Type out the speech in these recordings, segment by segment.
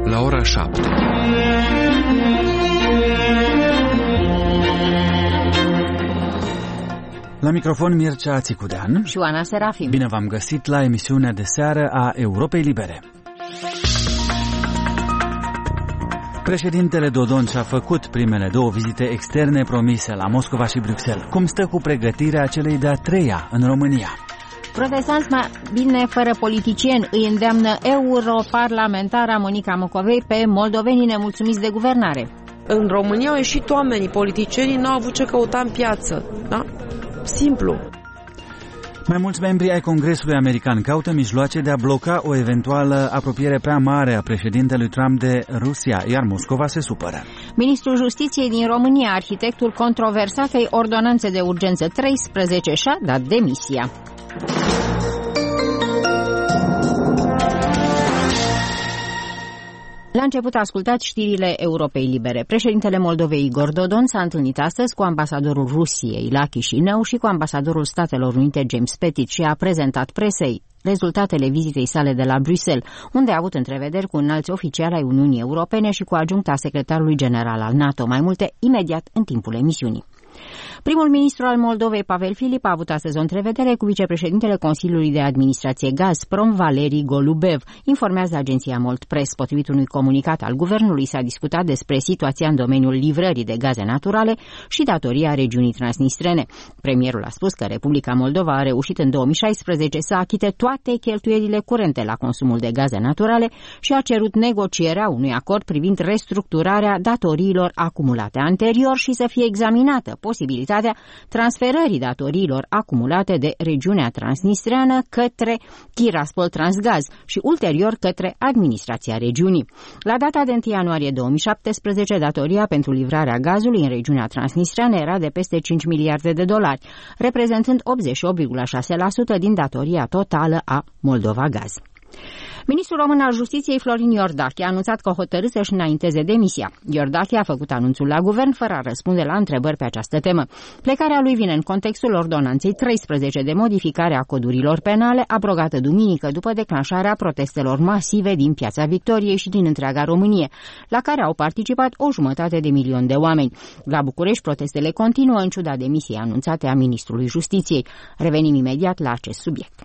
la ora 7. La microfon Mircea Țicudean și Oana Serafim. Bine v-am găsit la emisiunea de seară a Europei Libere. Președintele Dodon și-a făcut primele două vizite externe promise la Moscova și Bruxelles. Cum stă cu pregătirea celei de-a treia în România? Protestanți mai bine fără politicieni, îi îndeamnă europarlamentara Monica Macovei pe moldovenii nemulțumiți de guvernare. În România au ieșit oamenii, politicienii n-au avut ce căuta în piață, da? Simplu. Mai mulți membri ai Congresului American caută mijloace de a bloca o eventuală apropiere prea mare a președintelui Trump de Rusia, iar Moscova se supără. Ministrul Justiției din România, arhitectul controversatei ordonanțe de urgență 13, și-a dat demisia. La început ascultați știrile Europei Libere. Președintele Moldovei Igor Dodon s-a întâlnit astăzi cu ambasadorul Rusiei la Chișinău și cu ambasadorul Statelor Unite James Pettit și a prezentat presei rezultatele vizitei sale de la Bruxelles, unde a avut întrevederi cu înalți oficiali ai Uniunii Europene și cu adjuncta secretarului general al NATO. Mai multe imediat în timpul emisiunii. Primul ministru al Moldovei, Pavel Filip, a avut astăzi o întrevedere cu vicepreședintele Consiliului de Administrație Gazprom, Valeri Golubev, informează agenția Moldpress. Potrivit unui comunicat al guvernului, s-a discutat despre situația în domeniul livrării de gaze naturale și datoria regiunii transnistrene. Premierul a spus că Republica Moldova a reușit în 2016 să achite toate cheltuielile curente la consumul de gaze naturale și a cerut negocierea unui acord privind restructurarea datoriilor acumulate anterior și să fie examinată posibilitatea transferării datoriilor acumulate de regiunea transnistreană către Tiraspol Transgaz și ulterior către administrația regiunii. La data de 1 ianuarie 2017, datoria pentru livrarea gazului în regiunea transnistreană era de peste 5 miliarde de dolari, reprezentând 88,6% din datoria totală a Moldova Gaz. Ministrul român al Justiției, Florin Iordache, a anunțat că hotărât să-și înainteze demisia. Iordache a făcut anunțul la guvern fără a răspunde la întrebări pe această temă. Plecarea lui vine în contextul ordonanței 13 de modificare a codurilor penale, abrogată duminică după declanșarea protestelor masive din Piața Victoriei și din întreaga Românie, la care au participat 1,5 milion de oameni. La București, protestele continuă în ciuda demisiei anunțate a ministrului Justiției. Revenim imediat la acest subiect.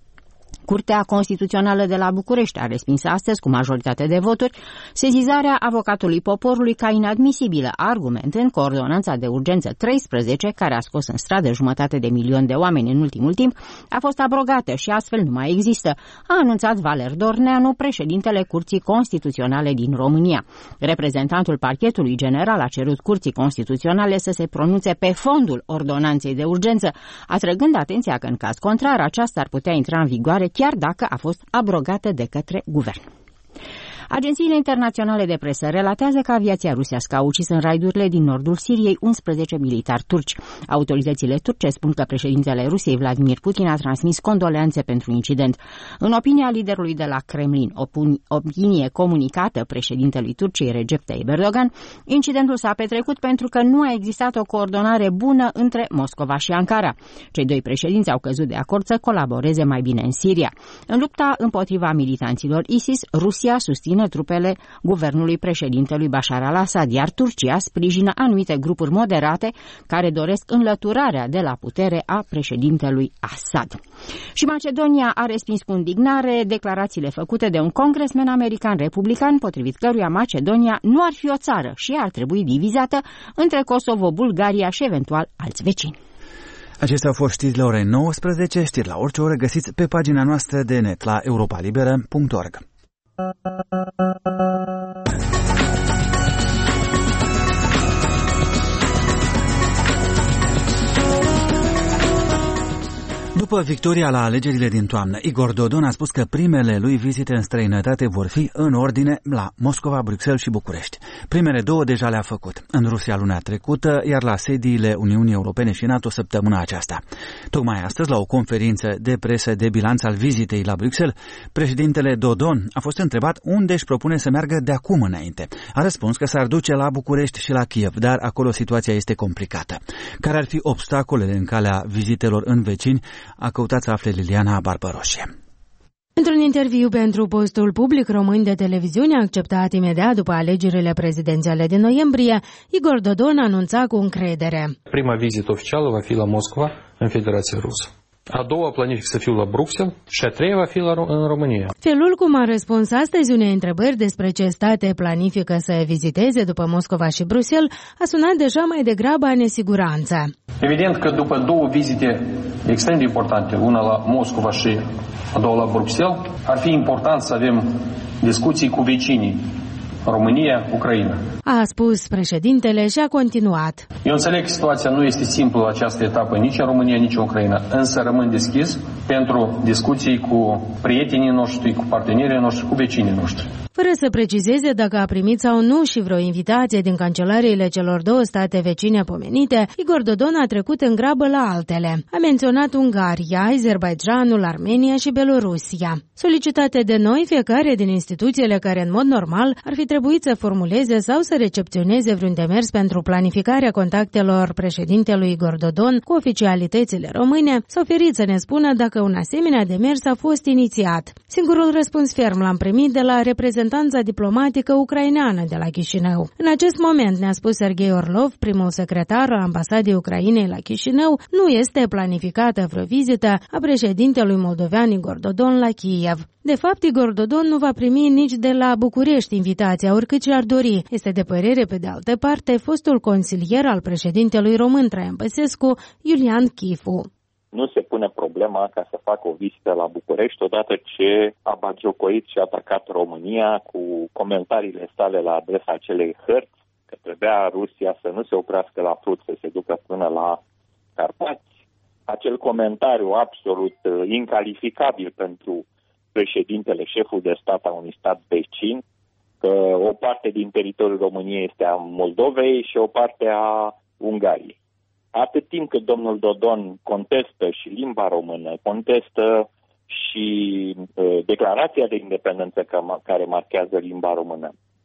Curtea Constituțională de la București a respins astăzi, cu majoritate de voturi, sezizarea avocatului poporului ca inadmisibilă, argumentând că ordonanța de urgență 13, care a scos în stradă 500 de milioane de oameni în ultimul timp, a fost abrogată și astfel nu mai există, a anunțat Valer Dorneanu, președintele Curții Constituționale din România. Reprezentantul Parchetului General a cerut Curții Constituționale să se pronunțe pe fondul ordonanței de urgență, atrăgând atenția că în caz contrar aceasta ar putea intra în vigoare chiar dacă a fost abrogată de către guvern. Agențiile internaționale de presă relatează că aviația rusească a ucis în raidurile din nordul Siriei 11 militari turci. Autoritățile turce spun că președintele Rusiei, Vladimir Putin, a transmis condoleanțe pentru incident. În opinia liderului de la Kremlin, opinie comunicată președintelui Turciei, Recep Tayyip Erdogan, incidentul s-a petrecut pentru că nu a existat o coordonare bună între Moscova și Ankara. Cei doi președinți au căzut de acord să colaboreze mai bine în Siria. În lupta împotriva militanților ISIS, Rusia susține trupele guvernului președintelui Bashar al-Assad, iar Turcia sprijină anumite grupuri moderate care doresc înlăturarea de la putere a președintelui Assad. Și Macedonia a respins cu indignare declarațiile făcute de un congresmen american republican, potrivit căruia Macedonia nu ar fi o țară și ar trebui divizată între Kosovo, Bulgaria și eventual alți vecini. Acestea au fost știrile orei 19, știri la orice oră găsiți pe pagina noastră de net la europalibera.org. După victoria la alegerile din toamnă, Igor Dodon a spus că primele lui vizite în străinătate vor fi în ordine la Moscova, Bruxelles și București. Primele două deja le-a făcut, în Rusia luna trecută, iar la sediile Uniunii Europene și NATO săptămâna aceasta. Tocmai astăzi, la o conferință de presă de bilanț al vizitei la Bruxelles, președintele Dodon a fost întrebat unde își propune să meargă de acum înainte. A răspuns că s-ar duce la București și la Kiev, dar acolo situația este complicată. Care ar fi obstacolele în calea vizitelor în vecini? A căutat să afle Liliana Barbaroșie. Într-un interviu pentru postul public român de televiziune acceptat imediat după alegerile prezidențiale din noiembrie, Igor Dodon anunța cu încredere. Prima vizită oficială va fi la Moscova, în Federația Rusă. A doua planific să fiu la Bruxelles și a treia va fi în România. Felul cum a răspuns astăzi unei întrebări despre ce state planifică să viziteze după Moscova și Bruxelles a sunat deja mai degrabă a nesiguranță. Evident că după două vizite extrem de importante, una la Moscova și a doua la Bruxelles, ar fi important să avem discuții cu vecinii, România, Ucraina. A spus președintele și a continuat. Eu înțeleg că situația nu este simplă la această etapă nici în România, nici în Ucraina, însă rămân deschis pentru discuții cu prietenii noștri, cu partenerii noștri, cu vecinii noștri. Fără să precizeze dacă a primit sau nu și vreo invitație din cancelariile celor două state vecine pomenite, Igor Dodon a trecut în grabă la altele. A menționat Ungaria, Azerbaidjanul, Armenia și Belorusia. Solicitate de noi, fiecare din instituțiile care în mod normal ar fi trebuit să formuleze sau să recepționeze vreun demers pentru planificarea contactelor președintelui Igor Dodon cu oficialitățile române, s-au ferit să ne spună dacă un asemenea demers a fost inițiat. Singurul răspuns ferm l-am primit de la reprezentanța diplomatică ucraineană de la Chișinău. În acest moment, ne-a spus Sergei Orlov, primul secretar al ambasadei Ucrainei la Chișinău, nu este planificată vreo vizită a președintelui moldovean Igor Dodon la Kiev. De fapt, Igor Dodon nu va primi nici de la București invitația, oricât și-ar dori. Este de părere, pe de altă parte, fostul consilier al președintelui român Traian Băsescu, Iulian Chifu. Nu se pune problema ca să facă o vizită la București odată ce a bagiocoit și atacat România cu comentariile sale la adresa acelei hărți, că trebuia Rusia să nu se oprească la Prut, să se ducă până la Carpați. Acel comentariu absolut incalificabil pentru președintele, șeful de stat a unui stat vecin, că o parte din teritoriul României este a Moldovei și o parte a Ungariei. Atât timp cât domnul Dodon contestă și limba română, contestă și declarația de independență care marchează limba română,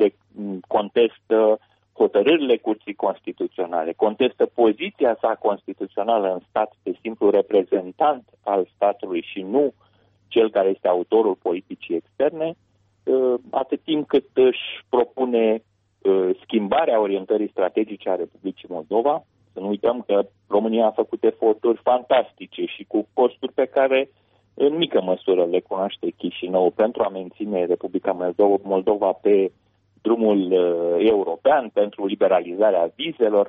contestă hotărârile Curții Constituționale, contestă poziția sa constituțională în stat de simplu reprezentant al statului și nu cel care este autorul politicii externe, atât timp cât își propune schimbarea orientării strategice a Republicii Moldova. Să nu uităm că România a făcut eforturi fantastice și cu costuri pe care în mică măsură le cunoaște Chișinău pentru a menține Republica Moldova pe drumul european, pentru liberalizarea vizelor.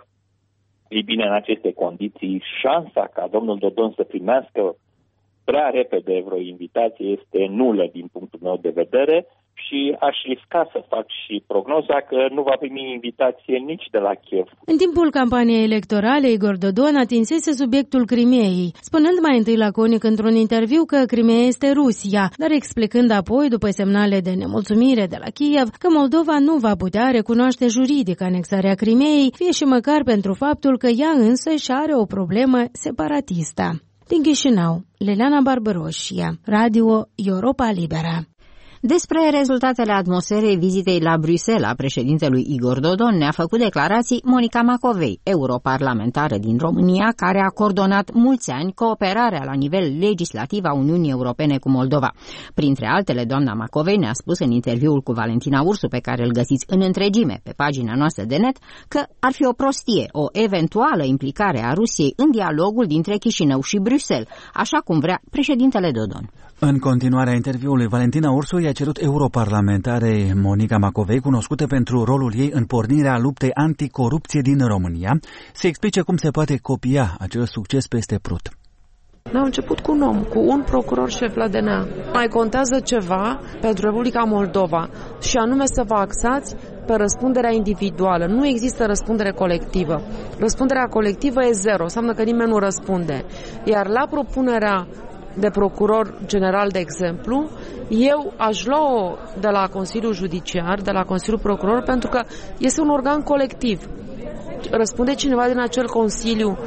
Ei bine, în aceste condiții, șansa ca domnul Dodon să primească prea repede vreo invitație este nulă din punctul meu de vedere și aș risca să fac și prognoza că nu va primi invitație nici de la Kiev. În timpul campaniei electorale, Igor Dodon atinsese subiectul Crimeei, spunând mai întâi laconic într-un interviu că Crimeea este Rusia, dar explicând apoi, după semnale de nemulțumire de la Kiev, că Moldova nu va putea recunoaște juridic anexarea Crimeei, fie și măcar pentru faptul că ea însă și are o problemă separatistă. Din Chișinău, Liliana Barbăroșie, Radio Europa Liberă. Despre rezultatele atmosferei vizitei la Bruxelles a președintelui Igor Dodon ne-a făcut declarații Monica Macovei, europarlamentară din România, care a coordonat mulți ani cooperarea la nivel legislativ a Uniunii Europene cu Moldova. Printre altele, doamna Macovei ne-a spus în interviul cu Valentina Ursu, pe care îl găsiți în întregime pe pagina noastră de net, că ar fi o prostie, o eventuală implicare a Rusiei în dialogul dintre Chișinău și Bruxelles, așa cum vrea președintele Dodon. În continuarea interviului, Valentina Ursu i-a cerut europarlamentarei Monica Macovei, cunoscută pentru rolul ei în pornirea luptei anticorupție din România, să explice cum se poate copia acel succes peste Prut. N-au început cu un om, cu un procuror șef la DNA. Mai contează ceva pentru Republica Moldova și anume să vă axați pe răspunderea individuală. Nu există răspundere colectivă. Răspunderea colectivă e zero, înseamnă că nimeni nu răspunde. Iar la propunerea de procuror general, de exemplu, eu aș lua-o de la Consiliul Judiciar, de la Consiliul Procuror, pentru că este un organ colectiv. Răspunde cineva din acel Consiliu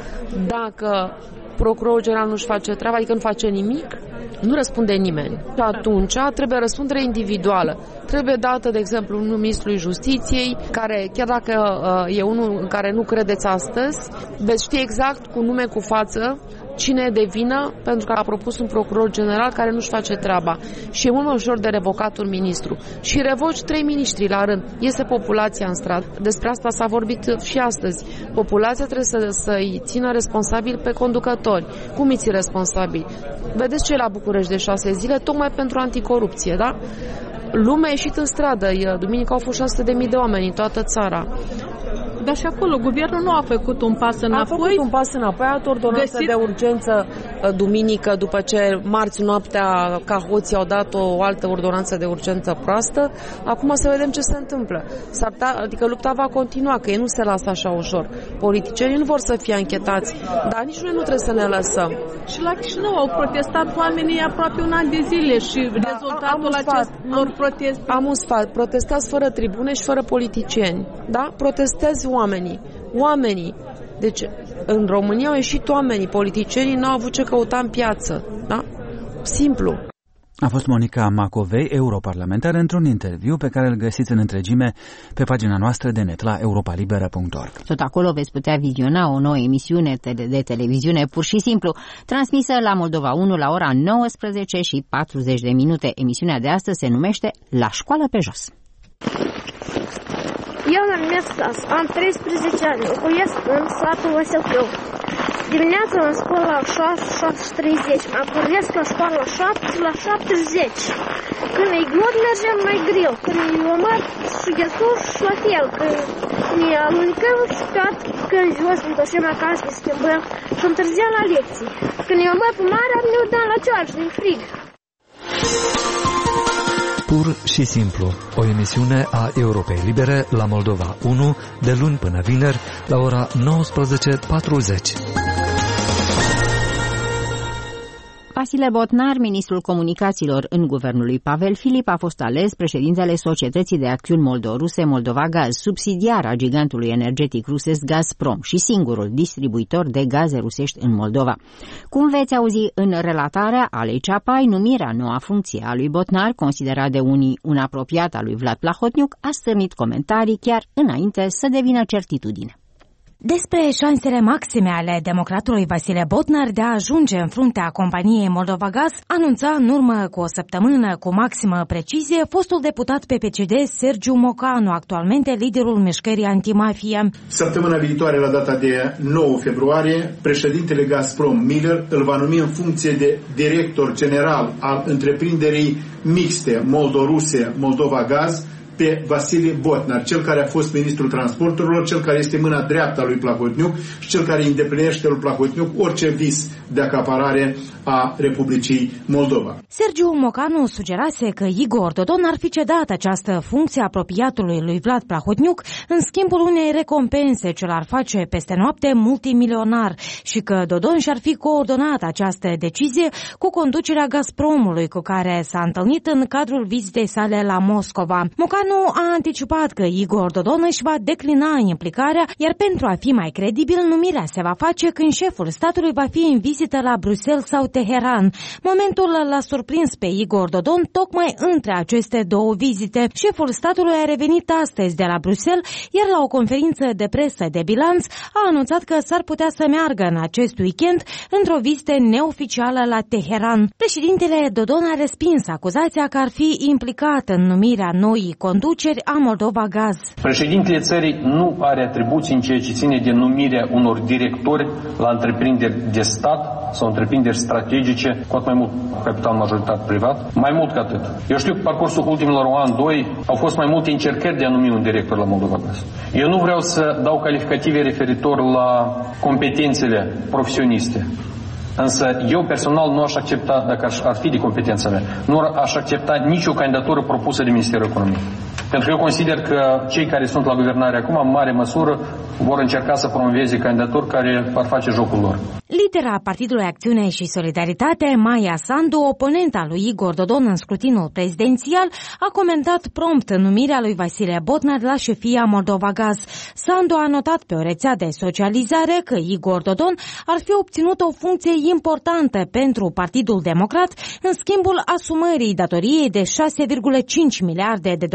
dacă procurorul general nu-și face treaba, adică nu face nimic? Nu răspunde nimeni. Și atunci trebuie răspundere individuală. Trebuie dată, de exemplu, ministrului Justiției, care, chiar dacă e unul în care nu credeți astăzi, veți ști exact cu nume, cu față, cine e de vină pentru că a propus un procuror general care nu-și face treaba. Și e mult mai ușor de revocat un ministru. Și revoci 3 miniștri la rând. Iese populația în stradă. Despre asta s-a vorbit și astăzi. Populația trebuie să-i țină responsabil pe conducători. Cum îi ții responsabili? Vedeți ce e la București de 6 zile? Tocmai pentru anticorupție, da? Lumea a ieșit în stradă. Duminică au fost 600.000 de oameni în toată țara. Dar și acolo guvernul nu a făcut un pas înapoi. A făcut un pas înapoi, a dat ordonanță de urgență duminică, după ce marți noaptea ca hoții au dat o altă ordonanță de urgență proastă. Acum să vedem ce se întâmplă. Adică lupta va continua, că ei nu se lasă așa ușor. Politicienii nu vor să fie anchetați, dar nici noi nu trebuie să ne lăsăm. Și la Chișinău au protestat oamenii aproape un an de zile și rezultatul acestor proteste. Am un sfat, protestați fără tribune și fără politicieni. Da? Protestezi oamenii. Deci, în România au ieșit oamenii, politicienii n-au avut ce căuta în piață. Da? Simplu. A fost Monica Macovei, europarlamentară, într-un interviu pe care îl găsiți în întregime pe pagina noastră de net la europalibera.org. Tot acolo veți putea viziona o nouă emisiune de televiziune pur și simplu, transmisă la Moldova 1 la ora 19:40. Emisiunea de astăzi se numește La școală pe jos. Eu mă numesc Sas, am 13 ani, locuiesc în satul Văselcău. Dimineața mă spăl la 6:30, mă pornesc la școală la 7 la 7:10. Când e glod, mergem mai greu, când e omar și ghesul și la fel, când ne alunicăm și când jos ne întoarcem acasă, ne schimbăm și întârziam la lecții. Când e omar pe mare, ne dăm la cearșă, ne frig. Pur și simplu, o emisiune a Europei Libere la Moldova 1, de luni până vineri, la ora 19:40. Vasile Botnar, ministrul comunicațiilor în guvernul lui Pavel Filip, a fost ales președintele Societății de Acțiuni Moldo-Ruse Moldova Gaz, subsidiar a gigantului energetic rusesc Gazprom și singurul distribuitor de gaze rusești în Moldova. Cum veți auzi în relatarea Alei Ceapai, numirea noua funcție a lui Botnar, considerat de unii un apropiat al lui Vlad Plahotniuc, a stârnit comentarii chiar înainte să devină certitudine. Despre șansele maxime ale democratului Vasile Botnar de a ajunge în fruntea companiei Moldova Gaz, anunța în urmă cu o săptămână cu maximă precizie fostul deputat PPCD Sergiu Mocanu, actualmente liderul mișcării antimafie. Săptămâna viitoare, la data de 9 februarie, președintele Gazprom Miller îl va numi în funcție de director general al întreprinderii mixte Moldo-Ruse Moldova Gaz pe Vasile Botnar, cel care a fost ministrul transporturilor, cel care este mâna dreaptă a lui Plahotniuc și cel care îndeplinește lui Plahotniuc orice vis de acaparare a Republicii Moldova. Sergiu Mocanu sugerase că Igor Dodon ar fi cedat această funcție apropiatului lui Vlad Plahotniuc în schimbul unei recompense ce l-ar face peste noapte multimilionar și că Dodon și-ar fi coordonat această decizie cu conducerea Gazpromului, cu care s-a întâlnit în cadrul vizitei sale la Moscova. Mocanu a anticipat că Igor Dodon își va declina implicarea, iar pentru a fi mai credibil, numirea se va face când șeful statului va fi în vizită la Bruxelles sau Teheran. Momentul l-a surprins pe Igor Dodon tocmai între aceste două vizite. Șeful statului a revenit astăzi de la Bruxelles, iar la o conferință de presă de bilanț a anunțat că s-ar putea să meargă în acest weekend într-o vizită neoficială la Teheran. Președintele Dodon a respins acuzația că ar fi implicat în numirea noii conduceri a Moldova Gaz. Președintele țării nu are atribuții în ceea ce ține de numirea unor directori la întreprinderi de stat sau întreprinderi strategice, cu atât mai mult cu capital majoritar privat. Mai mult ca atât. Eu știu că parcursul ultimilor an, 2, au fost mai multe încercări de a numi un director la Moldova Gaz. Eu nu vreau să dau calificative referitor la competențele profesioniste. Însă eu personal nu aș accepta, dacă ar fi de competența mea, nu aș accepta nicio candidatură propusă de Ministerul Economiei. Pentru că eu consider că cei care sunt la guvernare acum, în mare măsură, vor încerca să promoveze candidaturi care ar face jocul lor. Lidera Partidului Acțiune și Solidaritate, Maia Sandu, oponenta lui Igor Dodon în scrutinul prezidențial, a comentat prompt numirea lui Vasile Botnar la șefia Moldova Gaz. Sandu a notat pe o rețea de socializare că Igor Dodon ar fi obținut o funcție importantă pentru Partidul Democrat în schimbul asumării datoriei de 6,5 miliarde de dolari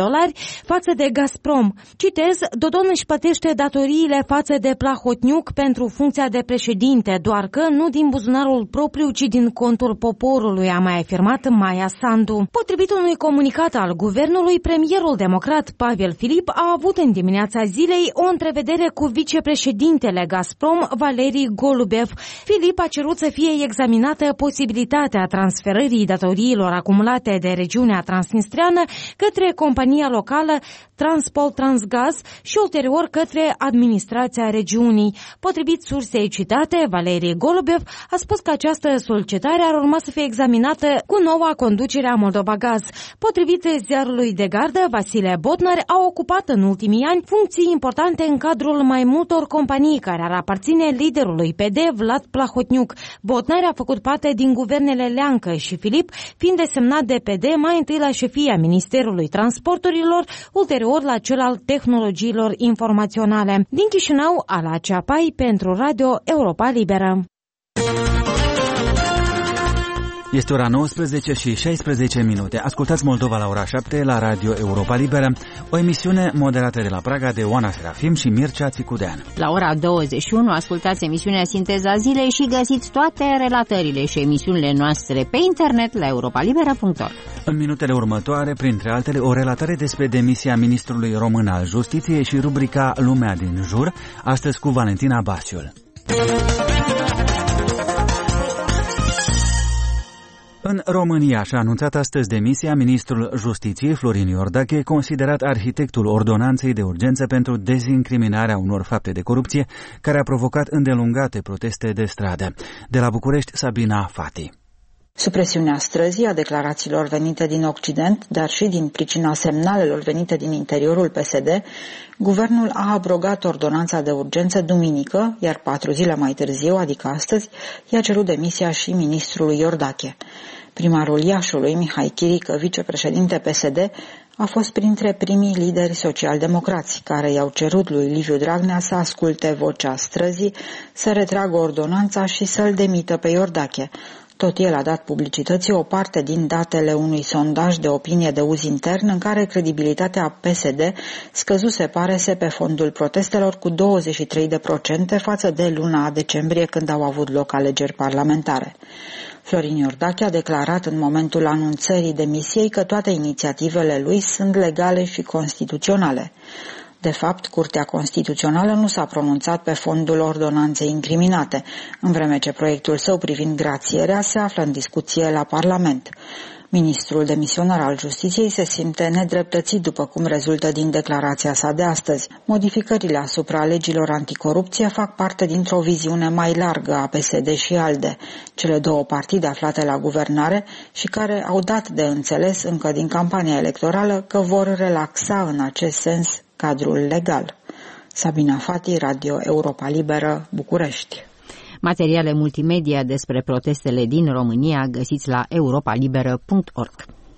față de Gazprom. Citez, Dodon își plătește datoriile față de Plahotniuc pentru funcția de președinte, doar că nu din buzunarul propriu, ci din contul poporului, a mai afirmat Maia Sandu. Potrivit unui comunicat al guvernului, premierul democrat Pavel Filip a avut în dimineața zilei o întrevedere cu vicepreședintele Gazprom, Valeri Golubev. Filip a cerut să fie examinată posibilitatea transferării datoriilor acumulate de regiunea transnistreană către compania locală Transpol Transgaz și ulterior către administrația regiunii. Potrivit sursei citate, Valeri Golubev a spus că această solicitare ar urma să fie examinată cu noua conducere a Moldova Gaz. Potrivit ziarului de gardă, Vasile Bodnar a ocupat în ultimii ani funcții importante în cadrul mai multor companii care ar aparține liderului PD, Vlad Plahotniuc. Bodnar a făcut parte din guvernele Leancă și Filip, fiind desemnat de PD mai întâi la șefia Ministerului Transporturilor, ulterior la cel al tehnologiilor informaționale. Din Chișinău, Ala Ceapai pentru Radio Europa Liberă. Este ora 19 și 16 minute. Ascultați Moldova la ora 7 la Radio Europa Liberă, o emisiune moderată de la Praga de Oana Serafim și Mircea Țicudean. La ora 21 ascultați emisiunea Sinteza Zilei și găsiți toate relatările și emisiunile noastre pe internet la europalibera.org. În minutele următoare, printre altele, o relatare despre demisia ministrului român al Justiției și rubrica Lumea din jur, astăzi cu Valentina Basiul. În România și-a anunțat astăzi demisia ministrul Justiției Florin Iordache, considerat arhitectul ordonanței de urgență pentru dezincriminarea unor fapte de corupție, care a provocat îndelungate proteste de stradă. De la București, Sabina Fati. Supresiunea străzii, a declarațiilor venite din Occident, dar și din pricina semnalelor venite din interiorul PSD, guvernul a abrogat ordonanța de urgență duminică, iar 4 zile mai târziu, adică astăzi, i-a cerut demisia și ministrului Iordache. Primarul Iașului, Mihai Chirică, vicepreședinte PSD, a fost printre primii lideri social-democrați care i-au cerut lui Liviu Dragnea să asculte vocea străzii, să retragă ordonanța și să-l demită pe Iordache. Tot el a dat publicității o parte din datele unui sondaj de opinie de uz intern în care credibilitatea PSD scăzuse, pare-se, pe fondul protestelor cu 23% față de luna decembrie, când au avut loc alegeri parlamentare. Florin Iordache a declarat în momentul anunțării demisiei că toate inițiativele lui sunt legale și constituționale. De fapt, Curtea Constituțională nu s-a pronunțat pe fondul ordonanței incriminate, în vreme ce proiectul său privind grațierea se află în discuție la Parlament. Ministrul demisionar al Justiției se simte nedreptățit, după cum rezultă din declarația sa de astăzi. Modificările asupra legilor anticorupție fac parte dintr-o viziune mai largă a PSD și ALDE, cele două partide aflate la guvernare și care au dat de înțeles încă din campania electorală că vor relaxa în acest sens cadrul legal. Sabina Fati, Radio Europa Liberă, București. Materiale multimedia despre protestele din România găsiți la europalibera.org.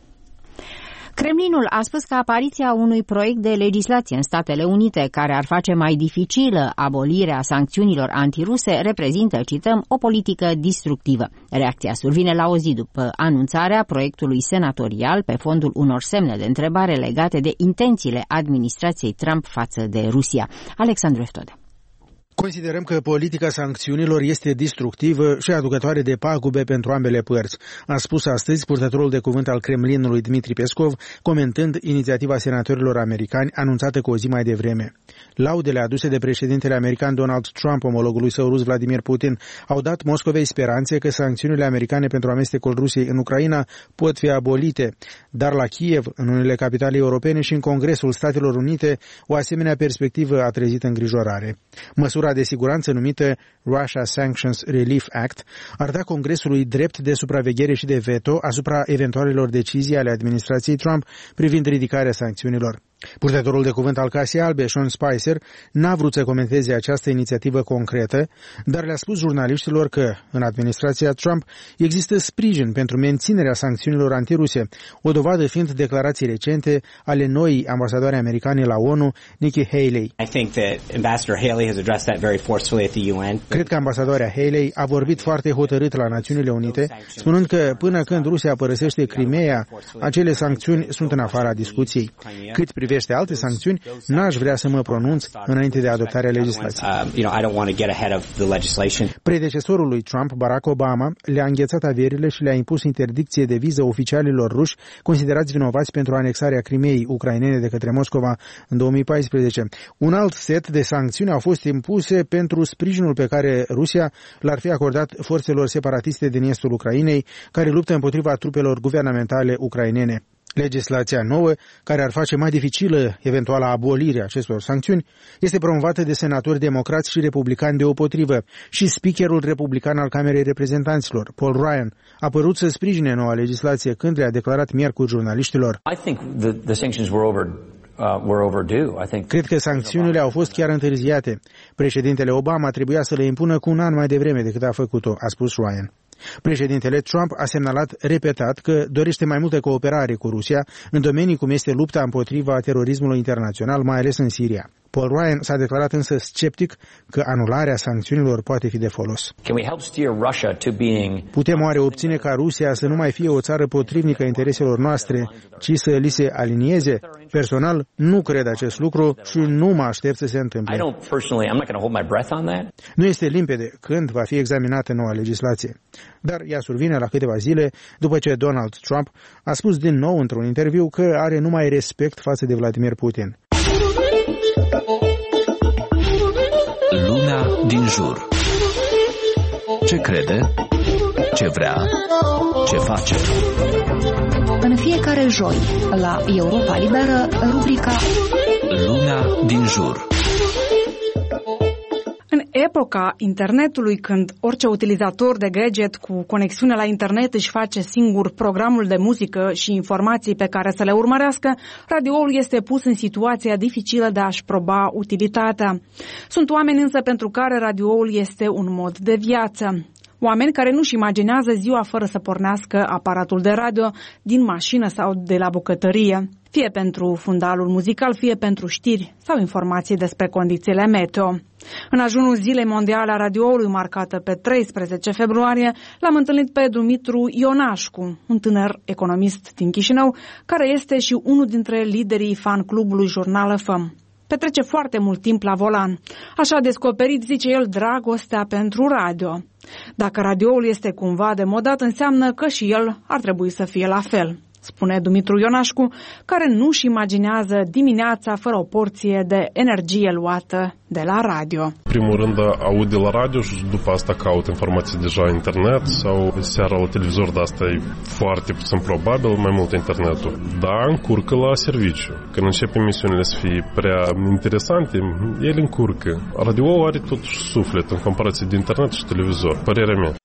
Kremlinul a spus că apariția unui proiect de legislație în Statele Unite care ar face mai dificilă abolirea sancțiunilor antiruse reprezintă, cităm, o politică distructivă. Reacția survine la o zi după anunțarea proiectului senatorial pe fondul unor semne de întrebare legate de intențiile administrației Trump față de Rusia. Alexandru Eftode. Considerăm că politica sancțiunilor este distructivă și aducătoare de pagube pentru ambele părți, a spus astăzi purtătorul de cuvânt al Kremlinului Dmitri Peskov, comentând inițiativa senatorilor americani anunțată cu o zi mai devreme. Laudele aduse de președintele american Donald Trump, omologului său rus Vladimir Putin, au dat Moscovei speranțe că sancțiunile americane pentru amestecul Rusiei în Ucraina pot fi abolite, dar la Kiev, în unele capitale europene și în Congresul Statelor Unite, o asemenea perspectivă a trezit îngrijorare. Măsura de siguranță numită Russia Sanctions Relief Act ar da Congresului drept de supraveghere și de veto asupra eventualelor decizii ale administrației Trump privind ridicarea sancțiunilor. Purtătorul de cuvânt al Casei Albe, Sean Spicer, n-a vrut să comenteze această inițiativă concretă, dar le-a spus jurnaliștilor că, în administrația Trump, există sprijin pentru menținerea sancțiunilor antiruse, o dovadă fiind declarații recente ale noii ambasadoare americane la ONU, Nikki Haley. Cred că ambasadoarea Haley a vorbit foarte hotărât la Națiunile Unite, spunând că până când Rusia părăsește Crimeea, acele sancțiuni sunt în afara discuției. Cât privește alte sancțiuni, n-aș vrea să mă pronunț înainte de adoptarea legislației. Predecesorul lui Trump, Barack Obama, le-a înghețat averile și le-a impus interdicție de viză oficialilor ruși considerați vinovați pentru anexarea Crimeei ucrainene de către Moscova în 2014. Un alt set de sancțiuni au fost impuse pentru sprijinul pe care Rusia l-ar fi acordat forțelor separatiste din estul Ucrainei, care luptă împotriva trupelor guvernamentale ucrainene. Legislația nouă, care ar face mai dificilă eventuala abolire acestor sancțiuni, este promovată de senatori democrați și republicani deopotrivă și speakerul republican al Camerei Reprezentanților, Paul Ryan, a părut să sprijine noua legislație când le-a declarat miercuri jurnaliștilor. Cred că sancțiunile au fost chiar întârziate. Președintele Obama trebuia să le impună cu un an mai devreme decât a făcut-o, a spus Ryan. Președintele Trump a semnalat repetat că dorește mai multă cooperare cu Rusia în domenii cum este lupta împotriva terorismului internațional, mai ales în Siria. Paul Ryan s-a declarat însă sceptic că anularea sancțiunilor poate fi de folos. Putem oare obține ca Rusia să nu mai fie o țară potrivnică intereselor noastre, ci să li se alinieze? Personal, nu cred acest lucru și nu mă aștept să se întâmple. Nu este limpede când va fi examinată noua legislație. Dar ea survine la câteva zile după ce Donald Trump a spus din nou într-un interviu că are numai respect față de Vladimir Putin. Lumea din jur. Ce crede? Ce vrea? Ce face? În fiecare joi, la Europa Liberă, rubrica Lumea din jur. În epoca internetului, când orice utilizator de gadget cu conexiune la internet își face singur programul de muzică și informații pe care să le urmărească, radioul este pus în situația dificilă de a-și proba utilitatea. Sunt oameni însă pentru care radioul este un mod de viață. Oameni care nu-și imaginează ziua fără să pornească aparatul de radio din mașină sau de la bucătărie, fie pentru fundalul muzical, fie pentru știri sau informații despre condițiile meteo. În ajunul Zilei Mondiale a Radioului, marcată pe 13 februarie, l-am întâlnit pe Dumitru Ionașcu, un tânăr economist din Chișinău, care este și unul dintre liderii fan-clubului Jurnal FM. Petrece foarte mult timp la volan. Așa a descoperit, zice el, dragostea pentru radio. Dacă radioul este cumva demodat, înseamnă că și el ar trebui să fie la fel, spune Dumitru Ionașcu, care nu-și imaginează dimineața fără o porție de energie luată de la radio. Primul rând aud de la radio și după asta caut informații deja internet sau seara la televizor, dar asta e foarte puțin probabil, mai mult internetul. Da, încurcă la serviciu. Când încep emisiunile să fie prea interesante, ele încurcă. Radio are totuși suflet în comparație de internet și televizor, părerea mea.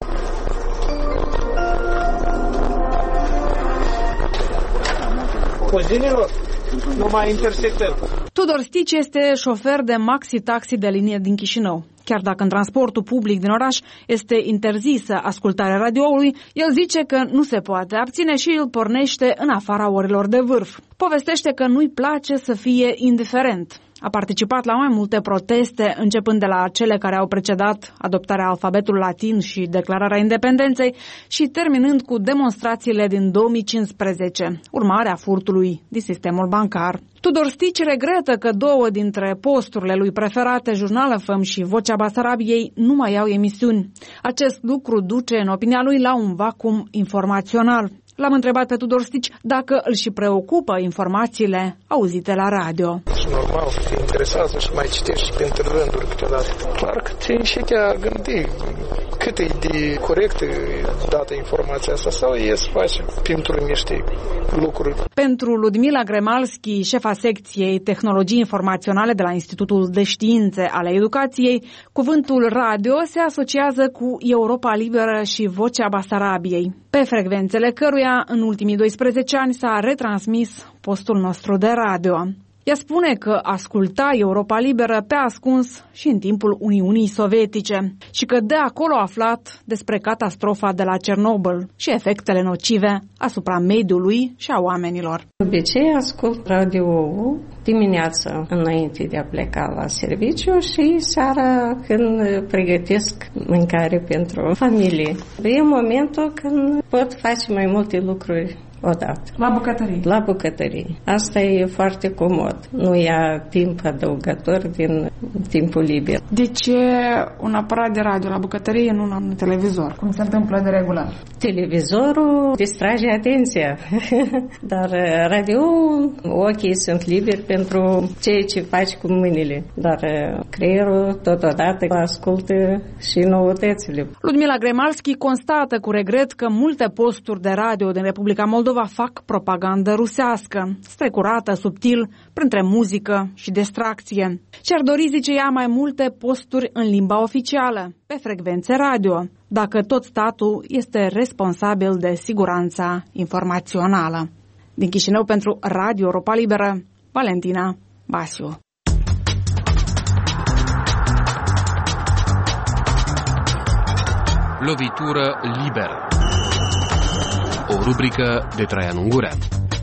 Nu mai intersectăm. Tudor Stici este șofer de maxi-taxi de linie din Chișinău. Chiar dacă în transportul public din oraș este interzisă ascultarea radioului, el zice că nu se poate abține și îl pornește în afara orilor de vârf. Povestește că nu-i place să fie indiferent. A participat la mai multe proteste, începând de la cele care au precedat adoptarea alfabetului latin și declararea independenței și terminând cu demonstrațiile din 2015, urmarea furtului din sistemul bancar. Tudor Stici regretă că două dintre posturile lui preferate, Jurnal FM și Vocea Basarabiei, nu mai au emisiuni. Acest lucru duce, în opinia lui, la un vacuum informațional. L-am întrebat pe Tudor Stici dacă îl și preocupă informațiile auzite la radio. Și normal, te interesează și mai citești și printre rânduri câteodată. Clar că te și te-a gândi cât e de corectă dată informația asta sau e să faci pentru niște lucruri. Pentru Ludmila Gremalski, șefa secției Tehnologii Informaționale de la Institutul de Științe ale Educației, cuvântul radio se asociază cu Europa Liberă și Vocea Basarabiei, pe frecvențele căruia în ultimii 12 ani s-a retransmis postul nostru de radio. Ea spune că asculta Europa Liberă pe ascuns și în timpul Uniunii Sovietice și că de acolo a aflat despre catastrofa de la Cernobâl și efectele nocive asupra mediului și a oamenilor. De obicei ascult radio-ul dimineața înainte de a pleca la serviciu și seara când pregătesc mâncare pentru familie. E momentul când pot face mai multe lucruri odată. La bucătărie? La bucătărie. Asta e foarte comod. Nu ia timp adăugător din timpul liber. De ce un aparat de radio la bucătărie, nu un televizor? Cum se întâmplă de regulă? Televizorul distrage atenția, dar radio, ochii sunt liberi pentru ceea ce faci cu mâinile, dar creierul totodată ascultă și noutățile. Ludmila Gremalski constată cu regret că multe posturi de radio din Republica Moldova fac propagandă rusească, strecurată subtil printre muzică și distracție. Și-ar dori, zice ea, mai multe posturi în limba oficială, pe frecvențe radio, dacă tot statul este responsabil de siguranța informațională. Din Chișinău pentru Radio Europa Liberă, Valentina Basiu. Lovitură liberă. O rubrică de Traian Ungureanu.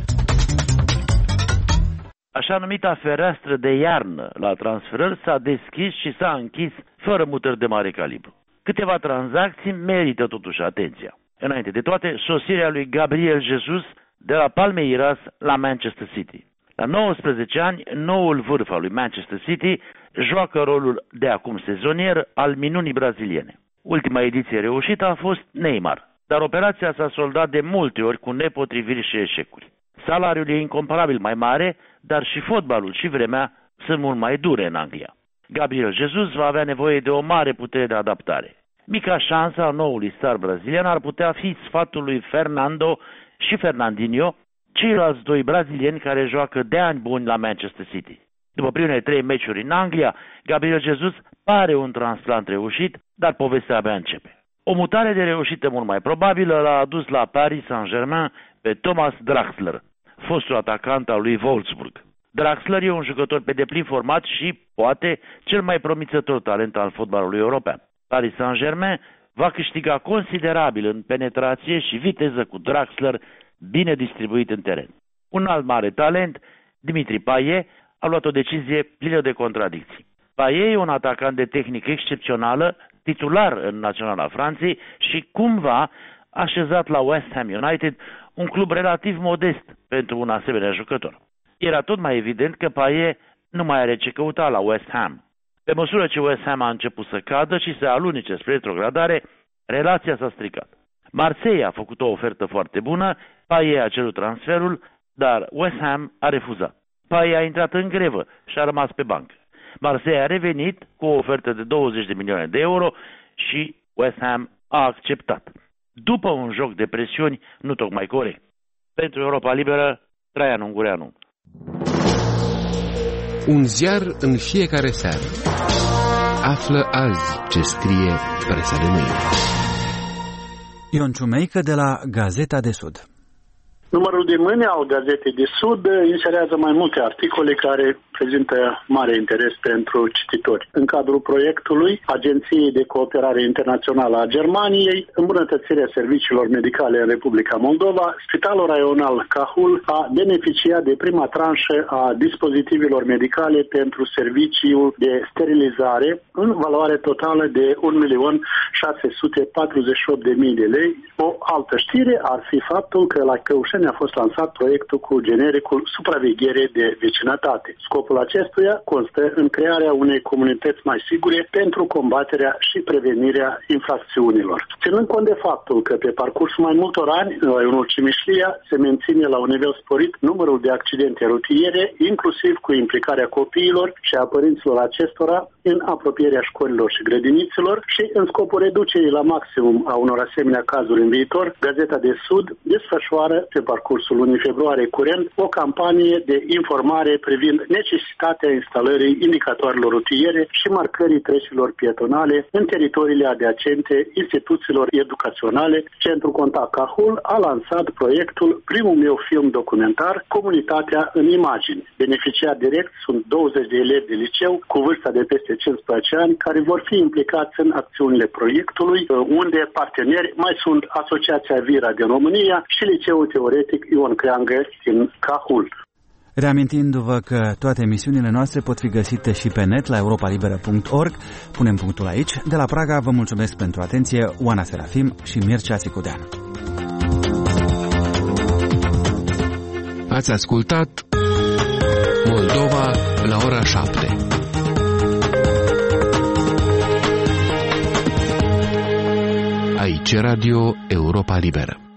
Așa numita fereastră de iarnă la transferări s-a deschis și s-a închis fără mutări de mare calibru. Câteva tranzacții merită totuși atenția. Înainte de toate, sosirea lui Gabriel Jesus de la Palmeiras la Manchester City. La 19 ani, noul vârf al lui Manchester City joacă rolul de acum sezonier al minunii braziliene. Ultima ediție reușită a fost Neymar, dar operația s-a soldat de multe ori cu nepotriviri și eșecuri. Salariul e incomparabil mai mare, dar și fotbalul și vremea sunt mult mai dure în Anglia. Gabriel Jesus va avea nevoie de o mare putere de adaptare. Mica șansă a noului star brazilian ar putea fi sfatul lui Fernando și Fernandinho, ceilalți doi brazilieni care joacă de ani buni la Manchester City. După primele 3 meciuri în Anglia, Gabriel Jesus pare un transplant reușit, dar povestea abia începe. O mutare de reușită mult mai probabilă l-a adus la Paris Saint-Germain pe Thomas Draxler, fostul atacant al lui Wolfsburg. Draxler e un jucător pe deplin format și, poate, cel mai promițător talent al fotbalului european. Paris Saint-Germain va câștiga considerabil în penetrație și viteză cu Draxler bine distribuit în teren. Un alt mare talent, Dimitri Payet, a luat o decizie plină de contradicții. Payet e un atacant de tehnică excepțională, titular în Naționala Franței și cumva așezat la West Ham United, un club relativ modest pentru un asemenea jucător. Era tot mai evident că Payet nu mai are ce căuta la West Ham. Pe măsură ce West Ham a început să cadă și să alunece spre retrogradare, relația s-a stricat. Marseille a făcut o ofertă foarte bună, Payet a cerut transferul, dar West Ham a refuzat. Payet a intrat în grevă și a rămas pe bancă. Marseille a revenit cu o ofertă de 20 de milioane de euro și West Ham a acceptat, după un joc de presiuni nu tocmai corect. Pentru Europa Liberă, Traian Ungureanu. Un ziar în fiecare seară. Află azi ce scrie presa de mâine. Ion Ciumeică de la Gazeta de Sud. Numărul de mâine al Gazetei de Sud inserează mai multe articole care prezintă mare interes pentru cititori. În cadrul proiectului Agenției de Cooperare Internațională a Germaniei, îmbunătățirea serviciilor medicale în Republica Moldova, Spitalul Raional Cahul a beneficiat de prima tranșă a dispozitivelor medicale pentru serviciul de sterilizare în valoare totală de 1.648.000 de lei. O altă știre ar fi faptul că la Căușeni a fost lansat proiectul cu genericul Supraveghere de Vecinătate. Scopul acestuia constă în crearea unei comunități mai sigure pentru combaterea și prevenirea infracțiunilor. Ținând cont de faptul că pe parcursul mai multor ani, în raionul Cimișlia se menține la un nivel sporit numărul de accidente rutiere, inclusiv cu implicarea copiilor și a părinților acestora în apropierea școlilor și grădiniților și în scopul reducerii la maximum a unor asemenea cazuri în viitor, Gazeta de Sud desfășoară pe parcursul lunii februarie curent o campanie de informare privind necesitatea instalării indicatoarelor rutiere și marcării trecerilor pietonale în teritoriile adiacente instituțiilor educaționale. Centrul Contact Cahul a lansat proiectul Primul meu film documentar, Comunitatea în imagini. Beneficiari direct sunt 20 de elevi de liceu cu vârsta de peste 15 ani care vor fi implicați în acțiunile proiectului, unde parteneri mai sunt Asociația Vira din România și Liceul Teoretic Ion Creangă din Cahul. Reamintindu-vă că toate emisiunile noastre pot fi găsite și pe net la europalibera.org. Punem punctul aici. De la Praga vă mulțumesc pentru atenție, Oana Serafim și Mircea Țicudean. Ați ascultat Moldova la ora 7. Aici Radio Europa Liberă.